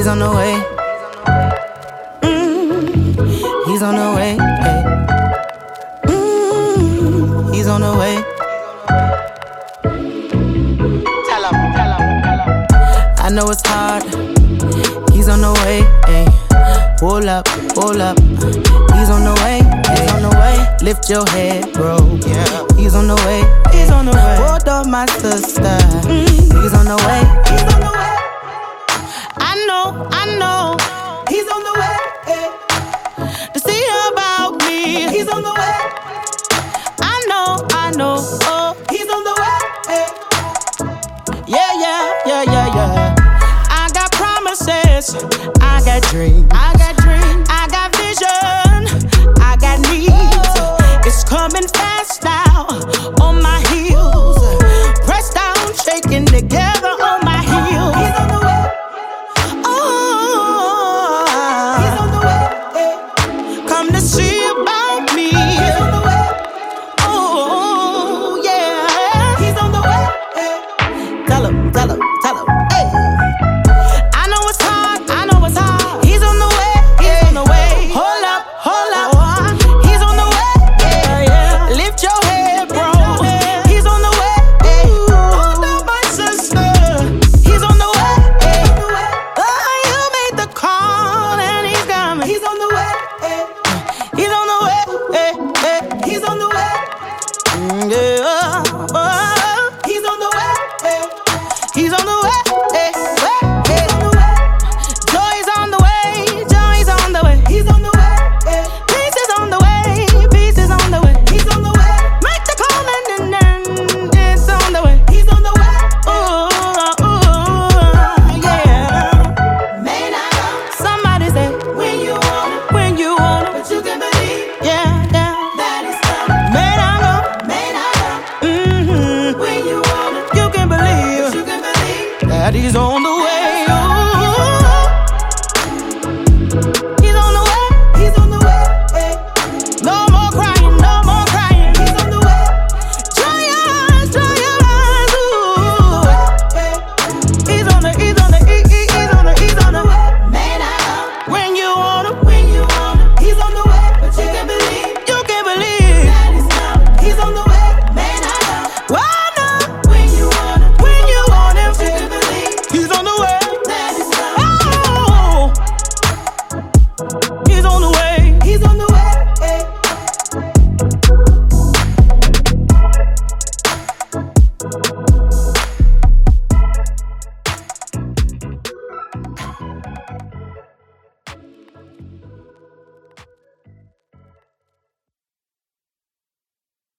He's on the way. He's on the way. Hey. He's on the way. Tell him. I know it's hard. He's on the way. Hey. Hold up. He's on the way. He's on the way. Lift your head, bro. Yeah. He's on the way. He's on the way. Hold up, my sister. He's on the way. He's on the way. I know. He's on the way. To see about me. He's on the way. I know. Oh, he's on the way. Yeah. I got promises. I got dreams. I got vision. I got needs. It's coming fast now. On my heels. Pressed down, shaking together on my heels. He's on the way. Oh, he's on the way. Come to see about me. He's on the way. Oh, yeah. He's on the way. Tell him. Hey. I know it's hard. He's on the way. Hold up. He's on the way. Lift your head, bro. He's on the way. Hold up, my sister. He's on the way. Oh, you made the call and he's coming. He's on the way. He's on the way. He's on the way. Yeah. He's on the way. He's on the way. Joy's on the way. He's on the way. Peace is on the way. He's on the way. Make the call and then it's on the way. He's on the way. Ooh, yeah. May not come. Somebody say when you want it, but you can believe. Yeah. That is coming. May not come. When you want it, you can believe. That he's on the way.